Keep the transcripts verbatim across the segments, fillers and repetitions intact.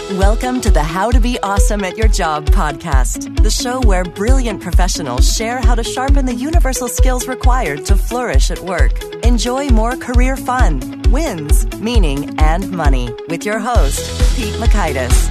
Welcome to the How to Be Awesome at Your Job podcast, the show where brilliant professionals share how to sharpen the universal skills required to flourish at work. Enjoy more career fun, wins, meaning, and money with your host, Pete Mockaitis.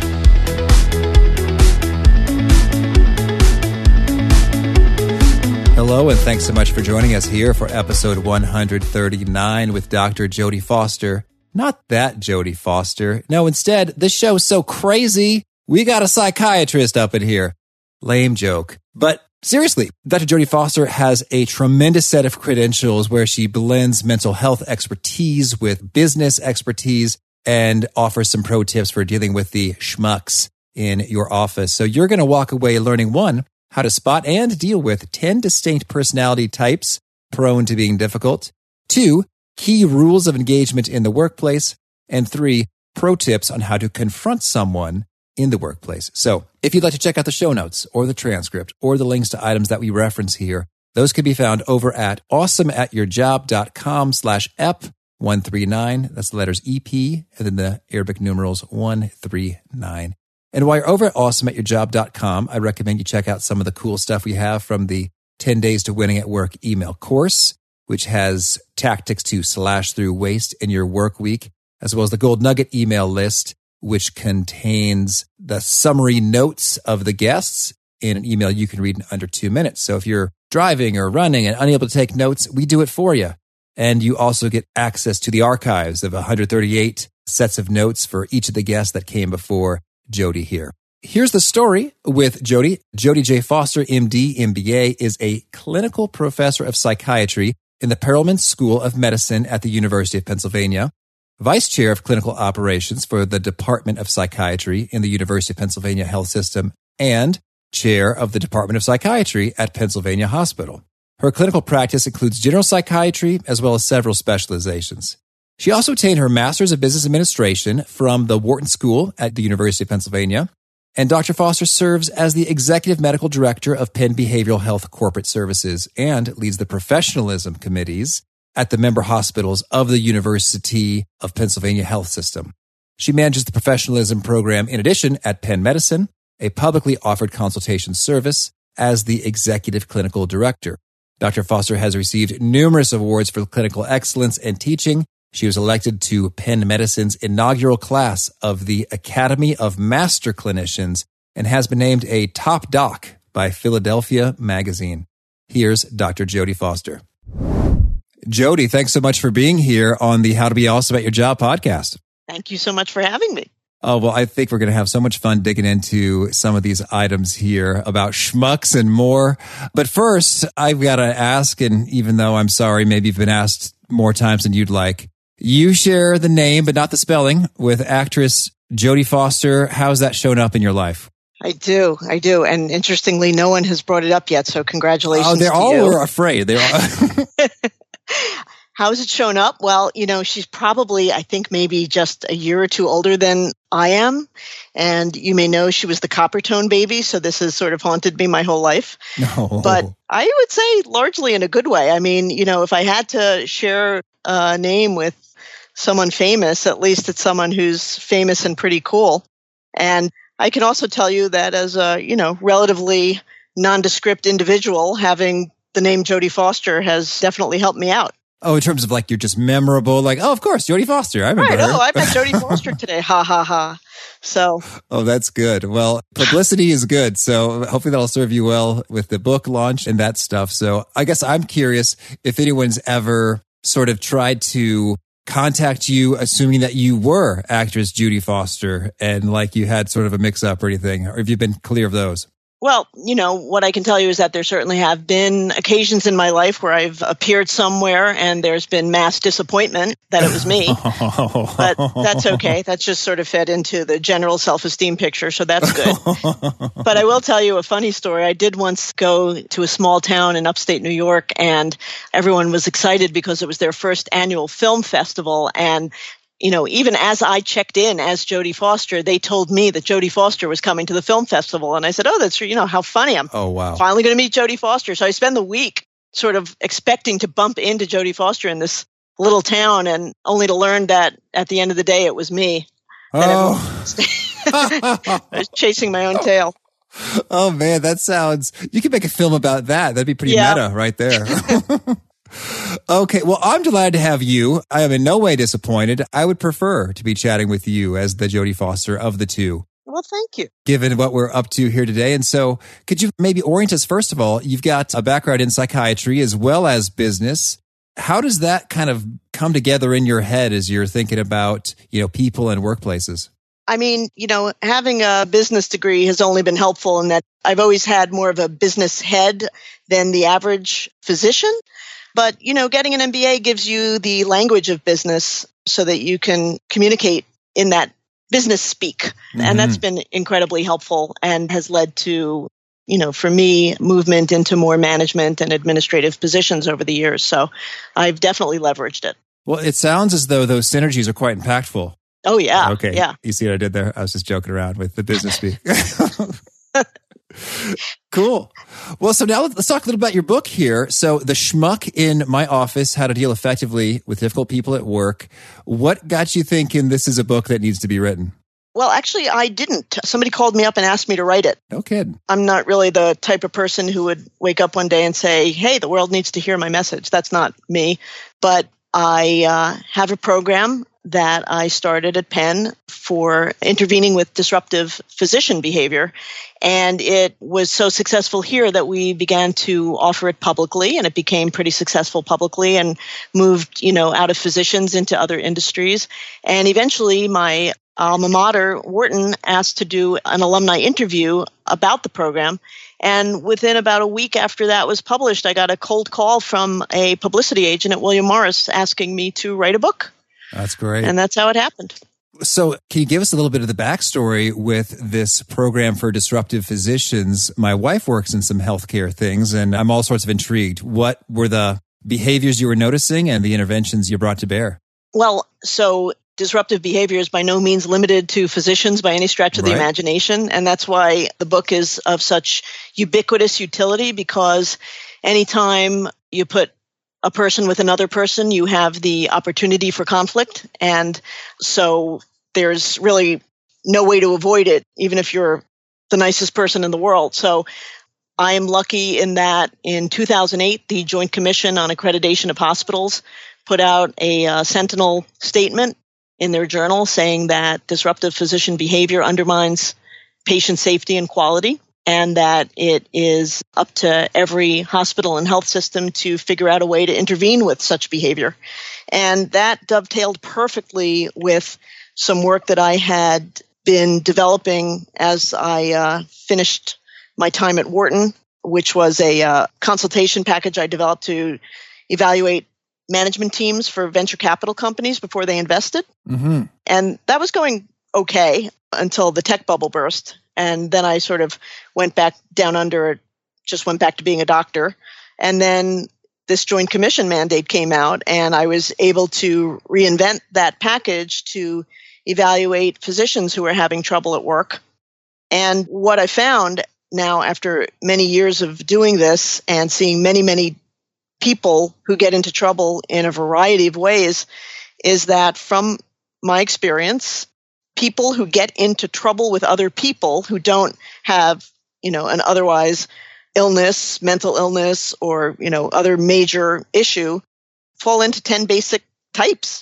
Hello, and thanks so much for joining us here for episode one thirty-nine with Doctor Jodie Foster. Not that Jodie Foster. No, instead, this show is so crazy, we got a psychiatrist up in here. Lame joke. But seriously, Doctor Jodie Foster has a tremendous set of credentials where she blends mental health expertise with business expertise and offers some pro tips for dealing with the schmucks in your office. So you're going to walk away learning, one, how to spot and deal with ten distinct personality types prone to being difficult. Two, key rules of engagement in the workplace. And three, pro tips on how to confront someone in the workplace. So if you'd like to check out the show notes or the transcript or the links to items that we reference here, those can be found over at awesomeatyourjob.com slash ep one thirty-nine. That's the letters E P and then the Arabic numerals one thirty-nine. And while you're over at awesome at your job dot com, I recommend you check out some of the cool stuff we have from the ten days to Winning at Work email course, which has tactics to slash through waste in your work week, as well as the Gold Nugget email list, which contains the summary notes of the guests in an email you can read in under two minutes. So if you're driving or running and unable to take notes, we do it for you. And you also get access to the archives of one hundred thirty-eight sets of notes for each of the guests that came before Jodie here. Here's the story with Jodie. Jodie J. Foster, M D, M B A, is a clinical professor of psychiatry in the Perelman School of Medicine at the University of Pennsylvania, vice chair of clinical operations for the Department of Psychiatry in the University of Pennsylvania Health System, and chair of the Department of Psychiatry at Pennsylvania Hospital. Her clinical practice includes general psychiatry as well as several specializations. She also obtained her Master's of Business Administration from the Wharton School at the University of Pennsylvania, and Doctor Foster serves as the Executive Medical Director of Penn Behavioral Health Corporate Services and leads the professionalism committees at the member hospitals of the University of Pennsylvania Health System. She manages the professionalism program in addition at Penn Medicine, a publicly offered consultation service, as the Executive Clinical Director. Doctor Foster has received numerous awards for clinical excellence and teaching. She was elected to Penn Medicine's inaugural class of the Academy of Master Clinicians and has been named a top doc by Philadelphia Magazine. Here's Doctor Jodie Foster. Jodie, thanks so much for being here on the How to Be Awesome at Your Job podcast. Thank you so much for having me. Oh, well, I think we're going to have so much fun digging into some of these items here about schmucks and more. But first, I've got to ask, and even though I'm sorry, maybe you've been asked more times than you'd like, you share the name, but not the spelling, with actress Jodie Foster. How's that shown up in your life? I do. I do. And interestingly, no one has brought it up yet. So congratulations. Oh, they to all you. were afraid. They all. How has it shown up? Well, you know, she's probably, I think, maybe just a year or two older than I am. And you may know she was the Coppertone baby. So this has sort of haunted me my whole life. No. But I would say largely in a good way. I mean, you know, if I had to share a name with someone famous, at least it's someone who's famous and pretty cool. And I can also tell you that as a, you know, relatively nondescript individual, having the name Jodie Foster has definitely helped me out. Oh, in terms of like, you're just memorable, like, oh, of course, Jodie Foster. I remember right, her. Oh, I met Jodie Foster today. Ha, ha, ha. So. Oh, that's good. Well, publicity is good. So hopefully that'll serve you well with the book launch and that stuff. So I guess I'm curious if anyone's ever sort of tried to contact you assuming that you were actress Jodie Foster and like you had sort of a mix up or anything, or have you been clear of those? Well, you know, what I can tell you is that there certainly have been occasions in my life where I've appeared somewhere and there's been mass disappointment that it was me. But that's okay. That's just sort of fed into the general self-esteem picture, so that's good. But I will tell you a funny story. I did once go to a small town in upstate New York, and everyone was excited because it was their first annual film festival, and you know, even as I checked in as Jodie Foster, they told me that Jodie Foster was coming to the film festival. And I said, oh, that's, you know, how funny. I'm oh, wow. finally going to meet Jodie Foster. So I spend the week sort of expecting to bump into Jodie Foster in this little town, and only to learn that at the end of the day, it was me. Oh, I was chasing my own tail. Oh man, that sounds, you could make a film about that. That'd be pretty yeah. meta right there. Okay, well, I'm delighted to have you. I am in no way disappointed. I would prefer to be chatting with you as the Jodie Foster of the two. Well, thank you. Given what we're up to here today. And so could you maybe orient us, first of all, you've got a background in psychiatry as well as business. How does that kind of come together in your head as you're thinking about, you know, people and workplaces? I mean, you know, having a business degree has only been helpful in that I've always had more of a business head than the average physician. But, you know, getting an M B A gives you the language of business so that you can communicate in that business speak. Mm-hmm. And that's been incredibly helpful and has led to, you know, for me, movement into more management and administrative positions over the years. So I've definitely leveraged it. Well, it sounds as though those synergies are quite impactful. Oh, yeah. Okay. Yeah. You see what I did there? I was just joking around with the business speak. Cool. Well, so now let's talk a little about your book here. So The Schmuck in My Office, How to Deal Effectively with Difficult People at Work. What got you thinking this is a book that needs to be written? Well, actually, I didn't. Somebody called me up and asked me to write it. No kidding. I'm not really the type of person who would wake up one day and say, hey, the world needs to hear my message. That's not me. But I uh, have a program that I started at Penn for intervening with disruptive physician behavior. And it was so successful here that we began to offer it publicly, and it became pretty successful publicly and moved, you know, out of physicians into other industries. And eventually my alma mater, Wharton, asked to do an alumni interview about the program. And within about a week after that was published, I got a cold call from a publicity agent at William Morris asking me to write a book. That's great. And that's how it happened. So can you give us a little bit of the backstory with this program for disruptive physicians? My wife works in some healthcare things, and I'm all sorts of intrigued. What were the behaviors you were noticing and the interventions you brought to bear? Well, so disruptive behavior is by no means limited to physicians by any stretch of the right. imagination. And that's why the book is of such ubiquitous utility, because anytime you put a person with another person, you have the opportunity for conflict. And so there's really no way to avoid it, even if you're the nicest person in the world. So I am lucky in that in two thousand eight, the Joint Commission on Accreditation of Hospitals put out a uh, sentinel statement in their journal saying that disruptive physician behavior undermines patient safety and quality, and that it is up to every hospital and health system to figure out a way to intervene with such behavior. And that dovetailed perfectly with some work that I had been developing as I uh, finished my time at Wharton, which was a uh, consultation package I developed to evaluate management teams for venture capital companies before they invested. Mm-hmm. And that was going okay until the tech bubble burst. And then I sort of went back down under, just went back to being a doctor. And then this Joint Commission mandate came out, and I was able to reinvent that package to evaluate physicians who were having trouble at work. And what I found now, after many years of doing this and seeing many, many people who get into trouble in a variety of ways, is that from my experience, people who get into trouble with other people who don't have, you know, an otherwise illness, mental illness, or, you know, other major issue fall into ten basic types.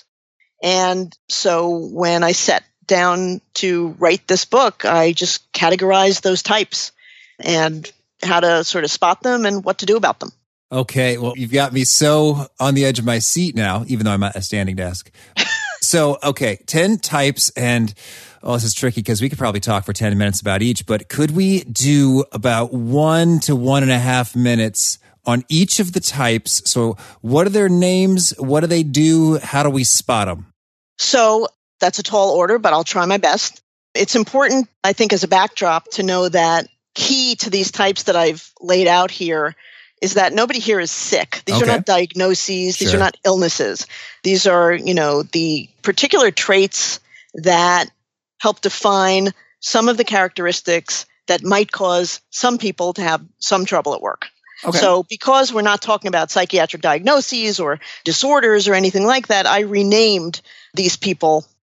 And so when I sat down to write this book, I just categorized those types and how to sort of spot them and what to do about them. Okay, well, you've got me so on the edge of my seat now, even though I'm at a standing desk. So, okay, ten types, and oh, this is tricky because we could probably talk for ten minutes about each, but could we do about one to one and a half minutes on each of the types? So what are their names? What do they do? How do we spot them? So that's a tall order, but I'll try my best. It's important, I think, as a backdrop to know that key to these types that I've laid out here is that nobody here is sick. These okay. are not diagnoses. These sure. are not illnesses. These are, you know, the particular traits that help define some of the characteristics that might cause some people to have some trouble at work. Okay. So because we're not talking about psychiatric diagnoses or disorders or anything like that, I renamed these people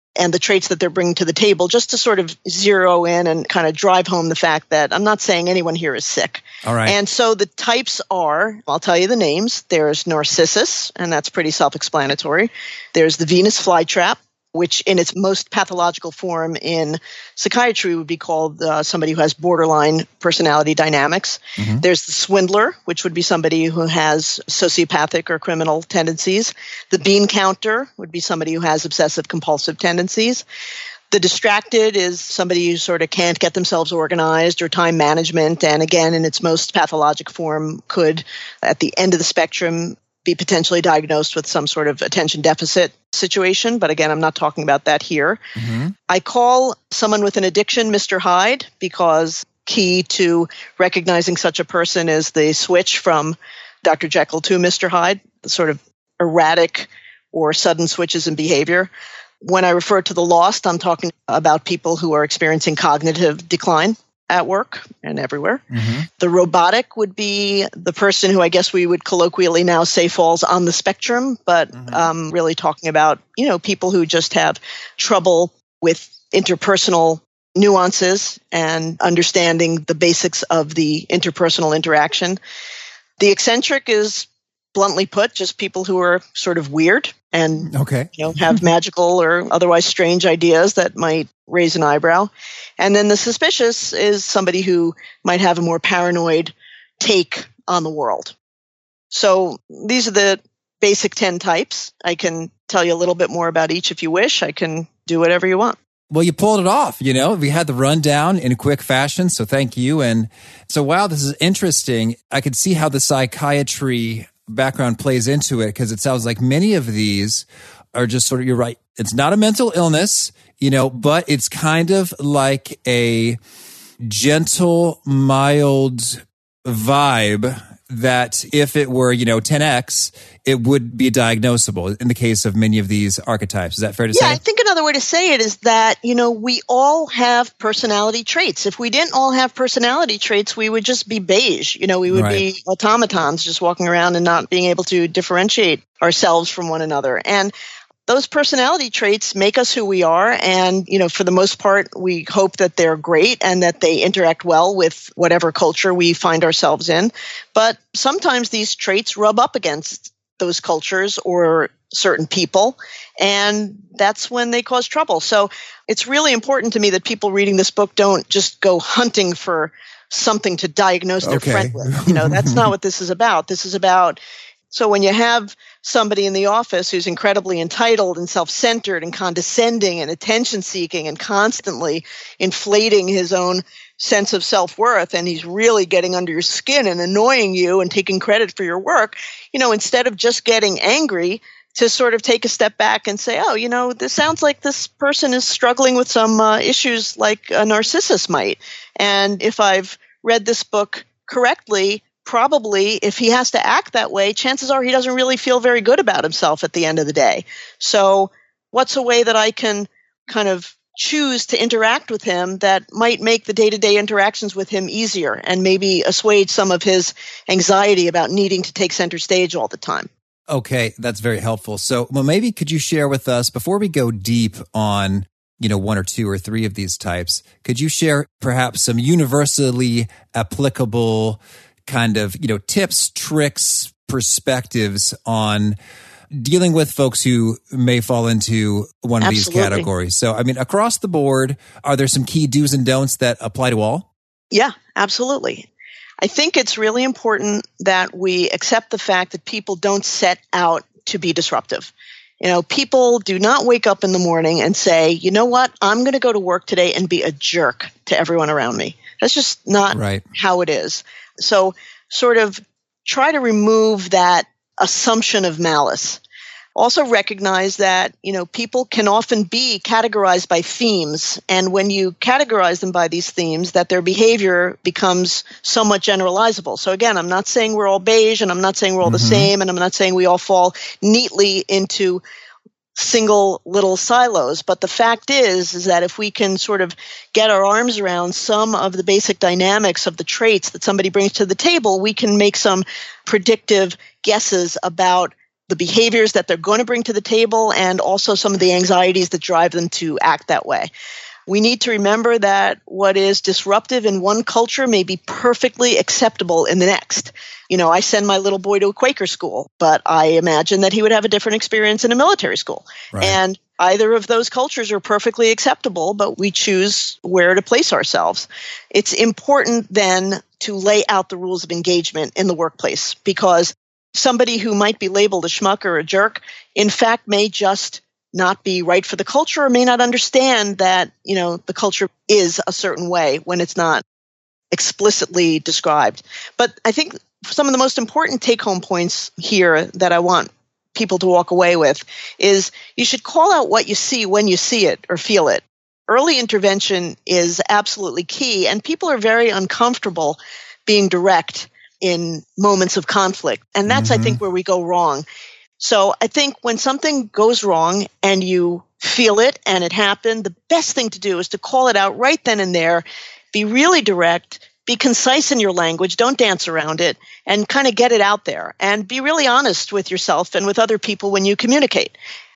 and the traits that they're bringing to the table, just to sort of zero in and kind of drive home the fact that I'm not saying anyone here is sick. All right. And so the types are, I'll tell you the names. There's Narcissus, and that's pretty self-explanatory. There's the Venus flytrap, which in its most pathological form in psychiatry would be called uh, somebody who has borderline personality dynamics. Mm-hmm. There's the swindler, which would be somebody who has sociopathic or criminal tendencies. The bean counter would be somebody who has obsessive compulsive tendencies. The distracted is somebody who sort of can't get themselves organized, or time management, and again, in its most pathologic form, could, at the end of the spectrum, be potentially diagnosed with some sort of attention deficit situation. But again, I'm not talking about that here. Mm-hmm. I call someone with an addiction Mister Hyde, because key to recognizing such a person is the switch from Doctor Jekyll to Mister Hyde, the sort of erratic or sudden switches in behavior. When I refer to the lost, I'm talking about people who are experiencing cognitive decline at work and everywhere. Mm-hmm. The robotic would be the person who I guess we would colloquially now say falls on the spectrum, but mm-hmm. um, really talking about, you know, people who just have trouble with interpersonal nuances and understanding the basics of the interpersonal interaction. The eccentric is, bluntly put, just people who are sort of weird and okay. you know, have magical or otherwise strange ideas that might raise an eyebrow. And then the suspicious is somebody who might have a more paranoid take on the world. So these are the basic ten types. I can tell you a little bit more about each if you wish. I can do whatever you want. Well, you pulled it off, you know, we had the rundown in quick fashion. So thank you. And so, wow, this is interesting. I could see how the psychiatry background plays into it, because it sounds like many of these are just sort of, you're right, it's not a mental illness, you know, but it's kind of like a gentle, mild vibe that if it were, you know, ten X, it would be diagnosable in the case of many of these archetypes. Is that fair to yeah, say? I think another way to say it is that, you know, we all have personality traits. If we didn't all have personality traits, we would just be beige. You know, we would right. be automatons just walking around and not being able to differentiate ourselves from one another. And those personality traits make us who we are. And, you know, for the most part, we hope that they're great and that they interact well with whatever culture we find ourselves in. But sometimes these traits rub up against those cultures or certain people, and that's when they cause trouble. So it's really important to me that people reading this book don't just go hunting for something to diagnose their okay. friend with. You know, that's not what this is about. This is about, so when you have somebody in the office who's incredibly entitled and self-centered and condescending and attention-seeking and constantly inflating his own sense of self-worth, and he's really getting under your skin and annoying you and taking credit for your work, you know, instead of just getting angry, to sort of take a step back and say, oh, you know, this sounds like this person is struggling with some uh, issues like a narcissist might. And if I've read this book correctly, probably if he has to act that way, chances are he doesn't really feel very good about himself at the end of the day. So what's a way that I can kind of choose to interact with him that might make the day-to-day interactions with him easier and maybe assuage some of his anxiety about needing to take center stage all the time? Okay, that's very helpful. So, well, maybe could you share with us, before we go deep on, you know, one or two or three of these types, could you share perhaps some universally applicable kind of, you know, tips, tricks, perspectives on dealing with folks who may fall into one of Absolutely. these categories? So, I mean, across the board, are there some key do's and don'ts that apply to all? Yeah, absolutely. I think it's really important that we accept the fact that people don't set out to be disruptive. You know, people do not wake up in the morning and say, you know what, I'm going to go to work today and be a jerk to everyone around me. That's just not right. how it is. So sort of try to remove that assumption of malice. Also recognize that, you know, people can often be categorized by themes. And when you categorize them by these themes, that their behavior becomes somewhat generalizable. So again, I'm not saying we're all beige, and I'm not saying we're all mm-hmm. the same, and I'm not saying we all fall neatly into single little silos. But the fact is, is that if we can sort of get our arms around some of the basic dynamics of the traits that somebody brings to the table, we can make some predictive guesses about the behaviors that they're going to bring to the table and also some of the anxieties that drive them to act that way. We need to remember that what is disruptive in one culture may be perfectly acceptable in the next. You know, I send my little boy to a Quaker school, but I imagine that he would have a different experience in a military school. Right. And either of those cultures are perfectly acceptable, but we choose where to place ourselves. It's important then to lay out the rules of engagement in the workplace, because somebody who might be labeled a schmuck or a jerk, in fact, may just not be right for the culture or may not understand that, you know, the culture is a certain way when it's not explicitly described. But I think some of the most important take-home points here that I want people to walk away with is you should call out what you see when you see it or feel it. Early intervention is absolutely key, and people are very uncomfortable being direct in moments of conflict. And that's, mm-hmm. I think, where we go wrong. So I think when something goes wrong and you feel it and it happened, the best thing to do is to call it out right then and there, be really direct, be concise in your language, don't dance around it, and kind of get it out there. And be really honest with yourself and with other people when you communicate.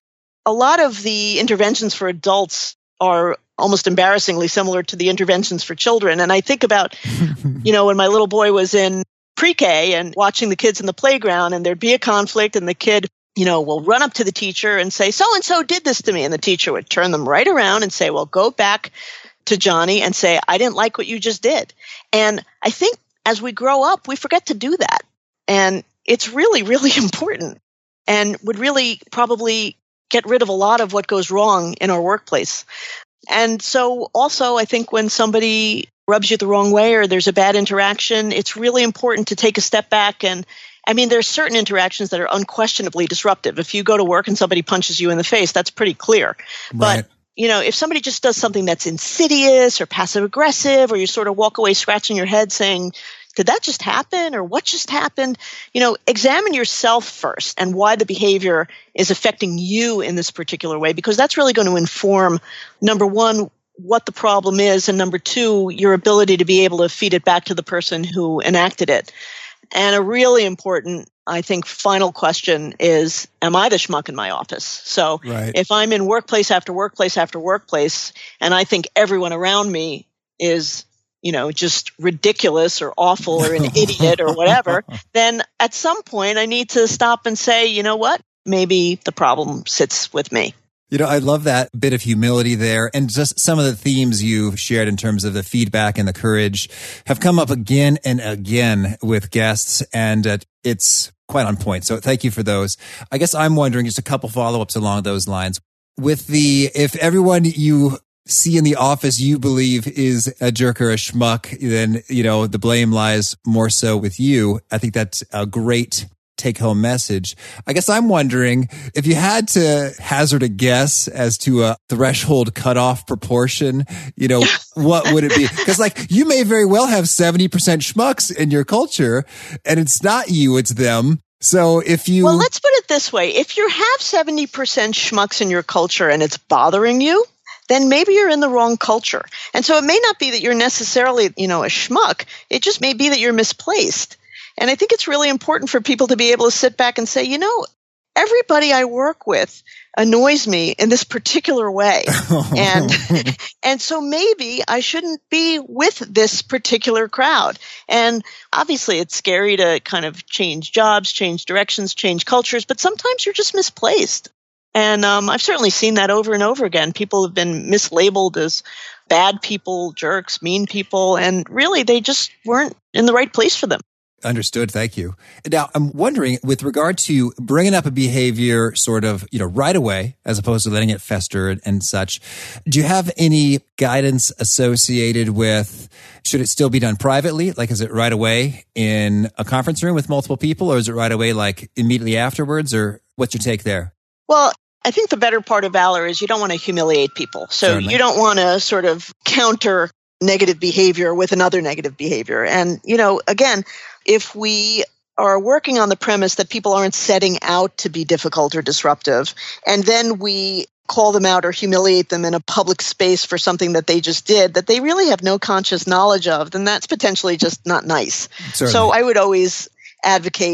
A lot of the interventions for adults are almost embarrassingly similar to the interventions for children. And I think about, you know, when my little boy was in pre-K and watching the kids in the playground, and there'd be a conflict, and the kid, you know, will run up to the teacher and say, so-and-so did this to me. And the teacher would turn them right around and say, well, go back to Johnny and say, I didn't like what you just did. And I think as we grow up, we forget to do that. And it's really, really important and would really probably get rid of a lot of what goes wrong in our workplace. And so also, I think when somebody rubs you the wrong way or there's a bad interaction, it's really important to take a step back. And I mean, there's certain interactions that are unquestionably disruptive. If you go to work and somebody punches you in the face, that's pretty clear. Right. But, you know, if somebody just does something that's insidious or passive aggressive, or you sort of walk away scratching your head saying, did that just happen? Or what just happened? You know, examine yourself first and why the behavior is affecting you in this particular way, because that's really going to inform, number one, what the problem is, and number two, your ability to be able to feed it back to the person who enacted it. And a really important, I think, final question is, am I the schmuck in my office? So right. If I'm in workplace after workplace after workplace, and I think everyone around me is, you know, just ridiculous or awful or an idiot or whatever, then at some point I need to stop and say, you know what, maybe the problem sits with me. You know, I love that bit of humility there. And just some of the themes you've shared in terms of the feedback and the courage have come up again and again with guests. And uh, it's quite on point. So thank you for those. I guess I'm wondering just a couple follow-ups along those lines. With the, if everyone you see in the office you believe is a jerk or a schmuck, then, you know, the blame lies more so with you. I think that's a great take-home message. I guess I'm wondering if you had to hazard a guess as to a threshold cutoff proportion, you know, what would it be? Because like you may very well have seventy percent schmucks in your culture, and it's not you, it's them. So if you... Well, let's put it this way. If you have seventy percent schmucks in your culture and it's bothering you, then maybe you're in the wrong culture. And so it may not be that you're necessarily, you know, a schmuck. It just may be that you're misplaced. And I think it's really important for people to be able to sit back and say, you know, everybody I work with annoys me in this particular way. and and so maybe I shouldn't be with this particular crowd. And obviously it's scary to kind of change jobs, change directions, change cultures, but sometimes you're just misplaced. And um, I've certainly seen that over and over again. People have been mislabeled as bad people, jerks, mean people, and really they just weren't in the right place for them. Understood. Thank you. Now, I'm wondering, with regard to bringing up a behavior sort of, you know, right away, as opposed to letting it fester and, and such, do you have any guidance associated with, should it still be done privately? Like, is it right away in a conference room with multiple people, or is it right away, like immediately afterwards, or what's your take there? Well, I think the better part of valor is you don't want to humiliate people. So Certainly. You don't want to sort of counter negative behavior with another negative behavior. And, you know, again, if we are working on the premise that people aren't setting out to be difficult or disruptive, and then we call them out or humiliate them in a public space for something that they just did that they really have no conscious knowledge of, then that's potentially just not nice. Certainly. So I would always advocate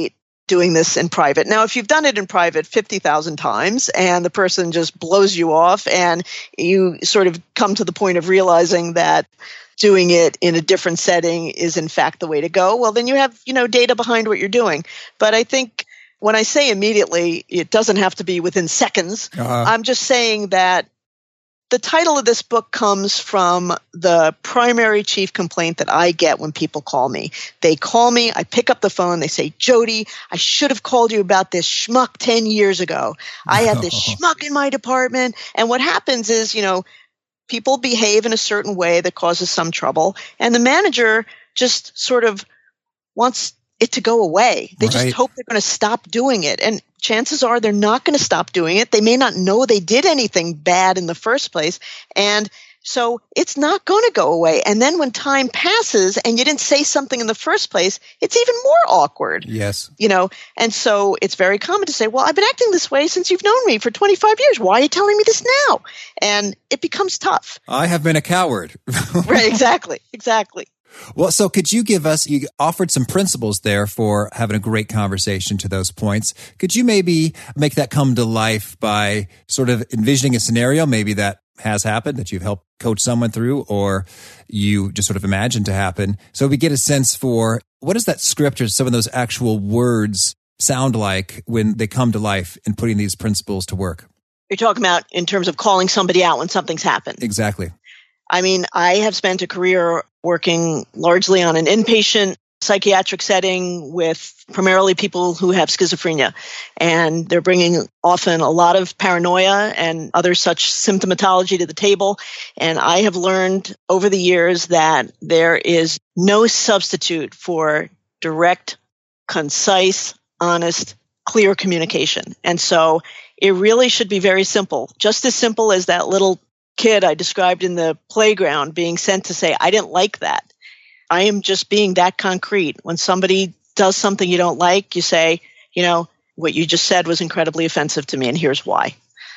doing this in private. Now, if you've done it in private fifty thousand times and the person just blows you off and you sort of come to the point of realizing that doing it in a different setting is in fact the way to go, well, then you have, you know, data behind what you're doing. But I think when I say immediately, it doesn't have to be within seconds. Uh-huh. I'm just saying that the title of this book comes from the primary chief complaint that I get when people call me. They call me, I pick up the phone, they say, Jody, I should have called you about this schmuck ten years ago. I had this schmuck in my department. And what happens is, you know, people behave in a certain way that causes some trouble, and the manager just sort of wants it to go away. They right. just hope they're going to stop doing it. And chances are they're not going to stop doing it. They may not know they did anything bad in the first place. And so it's not going to go away. And then when time passes and you didn't say something in the first place, it's even more awkward. Yes. You know, and so it's very common to say, well, I've been acting this way since you've known me for twenty-five years. Why are you telling me this now? And it becomes tough. I have been a coward. Right. Exactly. Exactly. Well, so could you give us, you offered some principles there for having a great conversation to those points. Could you maybe make that come to life by sort of envisioning a scenario, maybe that has happened, that you've helped coach someone through, or you just sort of imagined to happen? So we get a sense for what does that script or some of those actual words sound like when they come to life and putting these principles to work? You're talking about in terms of calling somebody out when something's happened. Exactly. I mean, I have spent a career working largely on an inpatient psychiatric setting with primarily people who have schizophrenia. And they're bringing often a lot of paranoia and other such symptomatology to the table. And I have learned over the years that there is no substitute for direct, concise, honest, clear communication. And so it really should be very simple, just as simple as that little kid I described in the playground being sent to say, I didn't like that. I am just being that concrete. When somebody does something you don't like, you say, you know, what you just said was incredibly offensive to me, and here's why.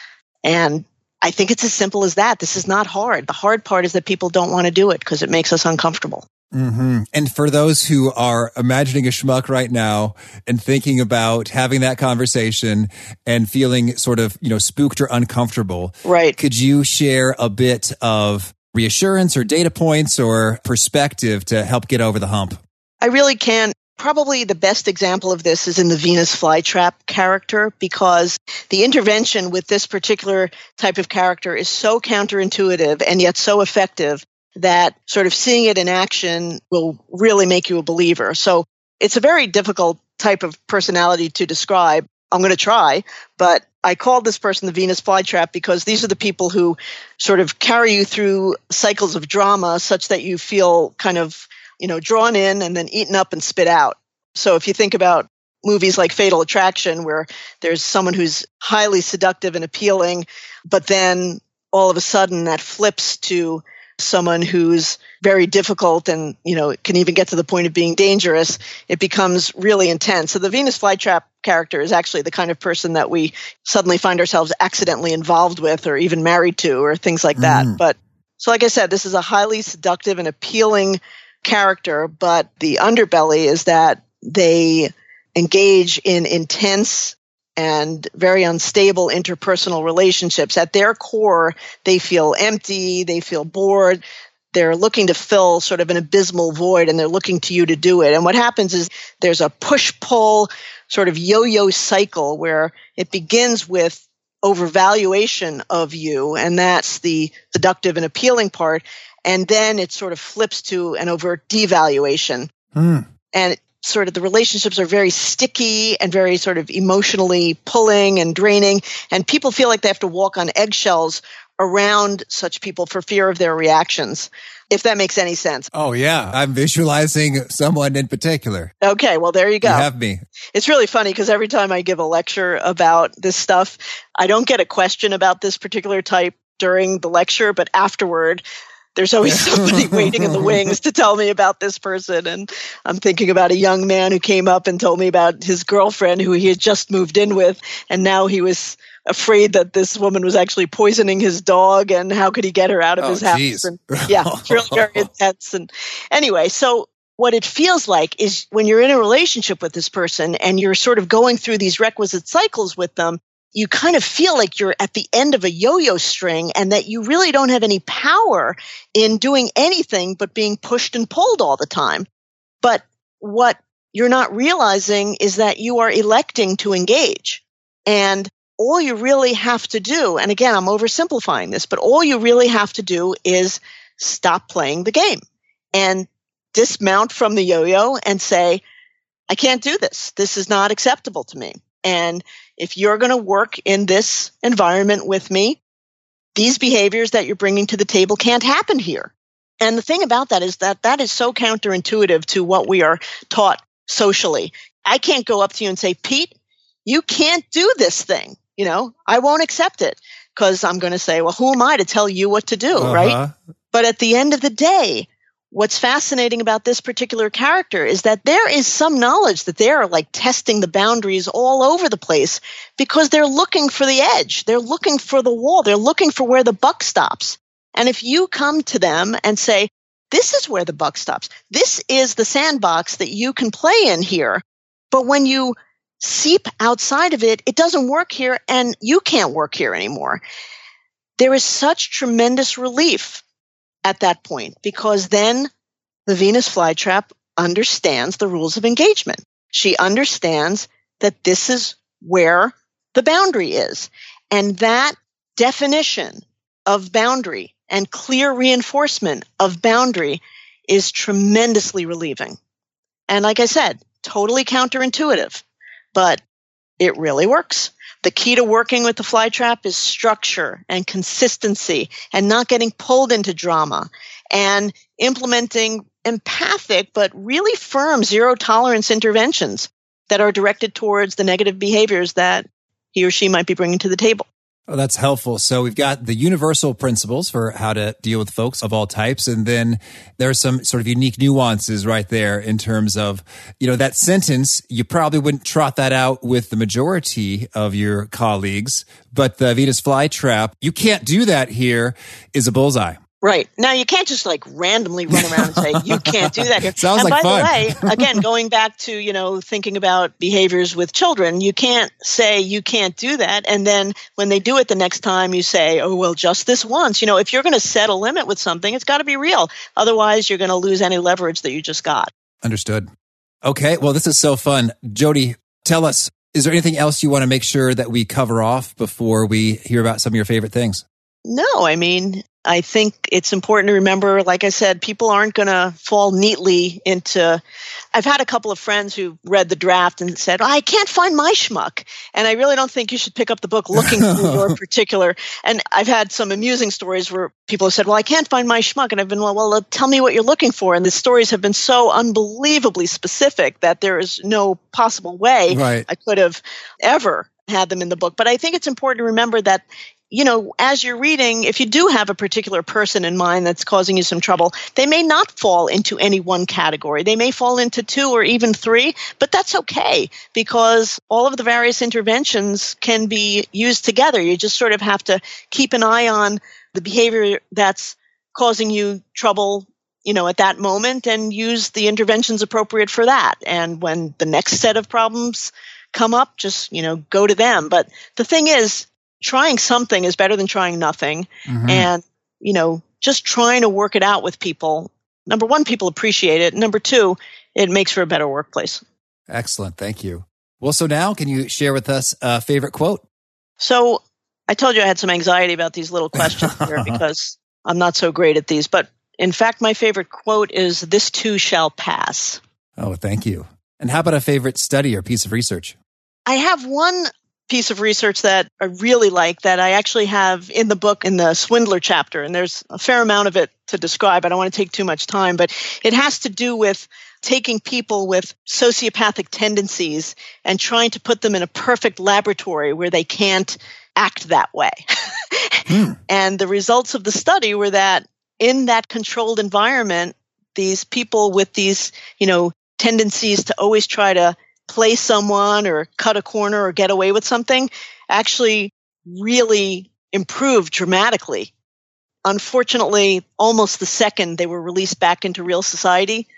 And I think it's as simple as that. This is not hard. The hard part is that people don't want to do it because it makes us uncomfortable. Mm-hmm. And for those who are imagining a schmuck right now and thinking about having that conversation and feeling sort of, you know, spooked or uncomfortable, right? Could you share a bit of reassurance or data points or perspective to help get over the hump? I really can. Probably the best example of this is in the Venus flytrap character, because the intervention with this particular type of character is so counterintuitive and yet so effective that sort of seeing it in action will really make you a believer. So it's a very difficult type of personality to describe. I'm going to try, but I called this person the Venus flytrap because these are the people who sort of carry you through cycles of drama such that you feel kind of, you know, drawn in and then eaten up and spit out. So if you think about movies like Fatal Attraction, where there's someone who's highly seductive and appealing, but then all of a sudden that flips to someone who's very difficult and, you know, can even get to the point of being dangerous, it becomes really intense. So the Venus flytrap character is actually the kind of person that we suddenly find ourselves accidentally involved with or even married to or things like that. Mm. But so like I said, this is a highly seductive and appealing character, but the underbelly is that they engage in intense and very unstable interpersonal relationships. At their core, they feel empty, they feel bored, they're looking to fill sort of an abysmal void, and they're looking to you to do it. And what happens is there's a push-pull sort of yo-yo cycle where it begins with overvaluation of you, and that's the seductive and appealing part, and then it sort of flips to an overt devaluation. Mm. And sort of the relationships are very sticky and very sort of emotionally pulling and draining. And people feel like they have to walk on eggshells around such people for fear of their reactions, if that makes any sense. Oh, yeah. I'm visualizing someone in particular. Okay. Well, there you go. You have me. It's really funny because every time I give a lecture about this stuff, I don't get a question about this particular type during the lecture, but afterward, there's always somebody waiting in the wings to tell me about this person. And I'm thinking about a young man who came up and told me about his girlfriend who he had just moved in with. And now he was afraid that this woman was actually poisoning his dog. And how could he get her out of oh, his house? Geez. And yeah, it's really very intense. And anyway, so what it feels like is when you're in a relationship with this person and you're sort of going through these requisite cycles with them, you kind of feel like you're at the end of a yo-yo string and that you really don't have any power in doing anything but being pushed and pulled all the time. But what you're not realizing is that you are electing to engage. And all you really have to do, and again, I'm oversimplifying this, but all you really have to do is stop playing the game and dismount from the yo-yo and say, I can't do this. This is not acceptable to me. And if you're going to work in this environment with me, these behaviors that you're bringing to the table can't happen here. And the thing about that is that that is so counterintuitive to what we are taught socially. I can't go up to you and say, Pete, you can't do this thing. You know, I won't accept it because I'm going to say, well, who am I to tell you what to do, uh-huh. right? But at the end of the day, what's fascinating about this particular character is that there is some knowledge that they're like testing the boundaries all over the place because they're looking for the edge. They're looking for the wall. They're looking for where the buck stops. And if you come to them and say, this is where the buck stops. This is the sandbox that you can play in here. But when you seep outside of it, it doesn't work here and you can't work here anymore. There is such tremendous relief at that point, because then the Venus flytrap understands the rules of engagement. She understands that this is where the boundary is. And that definition of boundary and clear reinforcement of boundary is tremendously relieving. And like I said, totally counterintuitive, but it really works. The key to working with the flytrap is structure and consistency and not getting pulled into drama and implementing empathic but really firm zero tolerance interventions that are directed towards the negative behaviors that he or she might be bringing to the table. Oh, that's helpful. So we've got the universal principles for how to deal with folks of all types. And then there are some sort of unique nuances right there in terms of, you know, that sentence, you probably wouldn't trot that out with the majority of your colleagues, but the Venus flytrap, you can't do that here, is a bullseye. Right. Now, you can't just like randomly run around and say, you can't do that here. Sounds and like by fun. the way, again, going back to, you know, thinking about behaviors with children, you can't say you can't do that. And then when they do it the next time, you say, oh, well, just this once. You know, if you're going to set a limit with something, it's got to be real. Otherwise, you're going to lose any leverage that you just got. Understood. Okay. Well, this is so fun. Jody, tell us, is there anything else you want to make sure that we cover off before we hear about some of your favorite things? No, I mean, I think it's important to remember, like I said, people aren't going to fall neatly into, I've had a couple of friends who read the draft and said, oh, I can't find my schmuck. And I really don't think you should pick up the book looking for your particular. And I've had some amusing stories where people have said, well, I can't find my schmuck. And I've been, well, well, tell me what you're looking for. And the stories have been so unbelievably specific that there is no possible way right. I could have ever had them in the book. But I think it's important to remember that, you know, as you're reading, if you do have a particular person in mind that's causing you some trouble, they may not fall into any one category. They may fall into two or even three, but that's okay because all of the various interventions can be used together. You just sort of have to keep an eye on the behavior that's causing you trouble, you know, at that moment and use the interventions appropriate for that. And when the next set of problems come up, just, you know, go to them. But the thing is, trying something is better than trying nothing. Mm-hmm. And, you know, just trying to work it out with people. Number one, people appreciate it. Number two, it makes for a better workplace. Excellent. Thank you. Well, so now can you share with us a favorite quote? So I told you I had some anxiety about these little questions here because I'm not so great at these. But in fact, my favorite quote is, "This too shall pass." Oh, thank you. And how about a favorite study or piece of research? I have one piece of research that I really like that I actually have in the book in the Swindler chapter. And there's a fair amount of it to describe. I don't want to take too much time, but it has to do with taking people with sociopathic tendencies and trying to put them in a perfect laboratory where they can't act that way. mm. And the results of the study were that in that controlled environment, these people with these, you know, tendencies to always try to play someone or cut a corner or get away with something actually really improved dramatically. Unfortunately, almost the second they were released back into real society,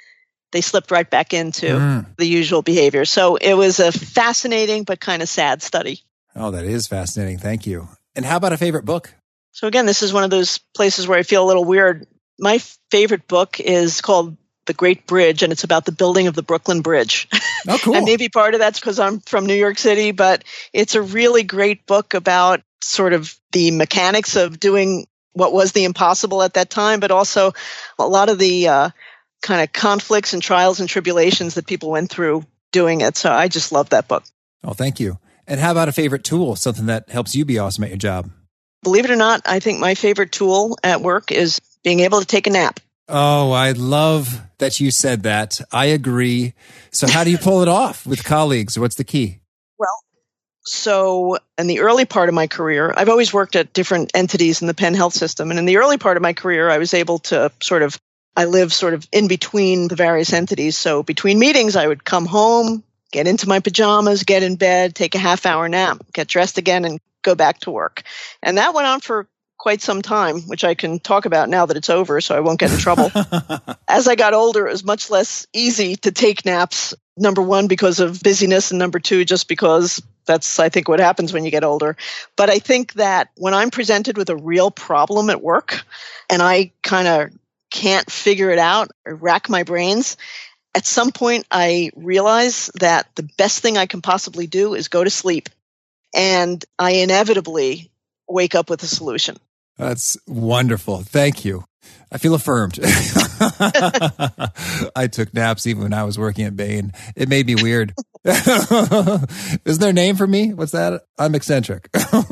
they slipped right back into Mm. the usual behavior. So it was a fascinating but kind of sad study. Oh, that is fascinating. Thank you. And how about a favorite book? So again, this is one of those places where I feel a little weird. My favorite book is called The Great Bridge, and it's about the building of the Brooklyn Bridge. Oh, cool. And maybe part of that's because I'm from New York City, but it's a really great book about sort of the mechanics of doing what was the impossible at that time, but also a lot of the uh, kind of conflicts and trials and tribulations that people went through doing it. So I just love that book. Oh, thank you. And how about a favorite tool, something that helps you be awesome at your job? Believe it or not, I think my favorite tool at work is being able to take a nap. Oh, I love that you said that. I agree. So how do you pull it off with colleagues? What's the key? Well, so in the early part of my career, I've always worked at different entities in the Penn Health System. And in the early part of my career, I was able to sort of, I live sort of in between the various entities. So between meetings, I would come home, get into my pajamas, get in bed, take a half hour nap, get dressed again, and go back to work. And that went on for quite some time, which I can talk about now that it's over, so I won't get in trouble. As I got older, it was much less easy to take naps. Number one, because of busyness, and number two, just because that's, I think, what happens when you get older. But I think that when I'm presented with a real problem at work and I kind of can't figure it out or rack my brains, at some point I realize that the best thing I can possibly do is go to sleep. And I inevitably wake up with a solution. That's wonderful. Thank you. I feel affirmed. I took naps even when I was working at Bain. It made me weird. Isn't there a name for me? What's that? I'm eccentric.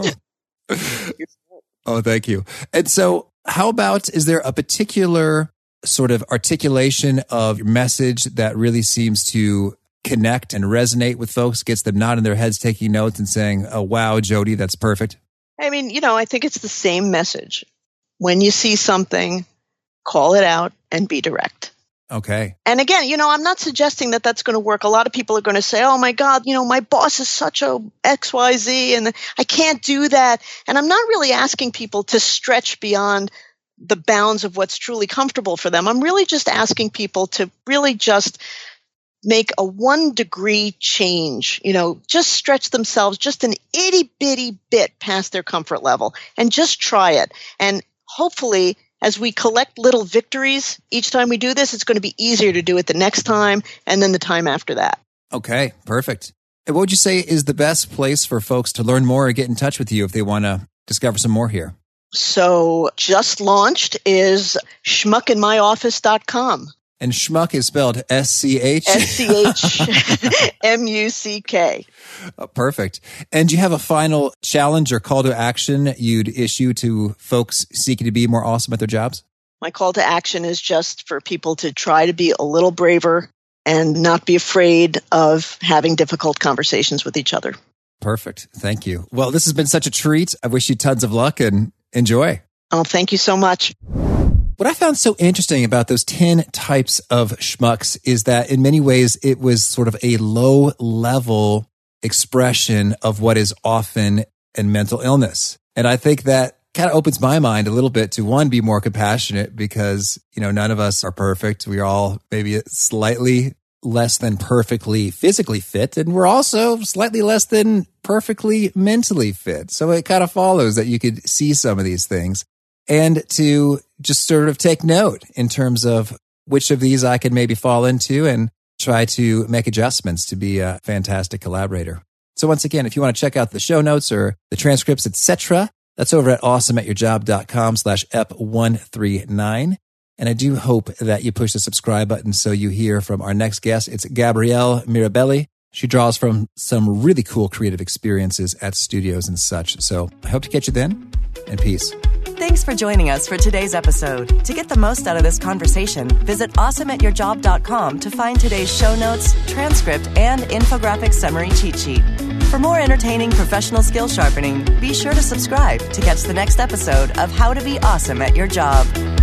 Oh, thank you. And so how about, is there a particular sort of articulation of your message that really seems to connect and resonate with folks, gets them nodding their heads, taking notes and saying, oh, wow, Jody, that's perfect? I mean, you know, I think it's the same message. When you see something, call it out and be direct. Okay. And again, you know, I'm not suggesting that that's going to work. A lot of people are going to say, oh my God, you know, my boss is such a X Y Z and I can't do that. And I'm not really asking people to stretch beyond the bounds of what's truly comfortable for them. I'm really just asking people to really just make a one degree change, you know, just stretch themselves just an itty bitty bit past their comfort level and just try it. And hopefully, as we collect little victories each time we do this, it's going to be easier to do it the next time and then the time after that. Okay, perfect. And what would you say is the best place for folks to learn more or get in touch with you if they want to discover some more here? So just launched is schmuck in my office dot com. And schmuck is spelled S C H? S C H M U C K. Oh, perfect. And do you have a final challenge or call to action you'd issue to folks seeking to be more awesome at their jobs? My call to action is just for people to try to be a little braver and not be afraid of having difficult conversations with each other. Perfect. Thank you. Well, this has been such a treat. I wish you tons of luck and enjoy. Oh, thank you so much. What I found so interesting about those ten types of schmucks is that in many ways it was sort of a low level expression of what is often in mental illness. And I think that kind of opens my mind a little bit to, one, be more compassionate because, you know, none of us are perfect. We're all maybe slightly less than perfectly physically fit, and we're also slightly less than perfectly mentally fit. So it kind of follows that you could see some of these things and to just sort of take note in terms of which of these I can maybe fall into and try to make adjustments to be a fantastic collaborator. So once again, if you want to check out the show notes or the transcripts, et cetera, that's over at awesome at your job dot com slash ep one three nine. And I do hope that you push the subscribe button so you hear from our next guest. It's Gabrielle Mirabelli. She draws from some really cool creative experiences at studios and such. So I hope to catch you then, and peace. Thanks for joining us for today's episode. To get the most out of this conversation, visit awesome at your job dot com to find today's show notes, transcript, and infographic summary cheat sheet. For more entertaining professional skill sharpening, be sure to subscribe to catch the next episode of How to Be Awesome at Your Job.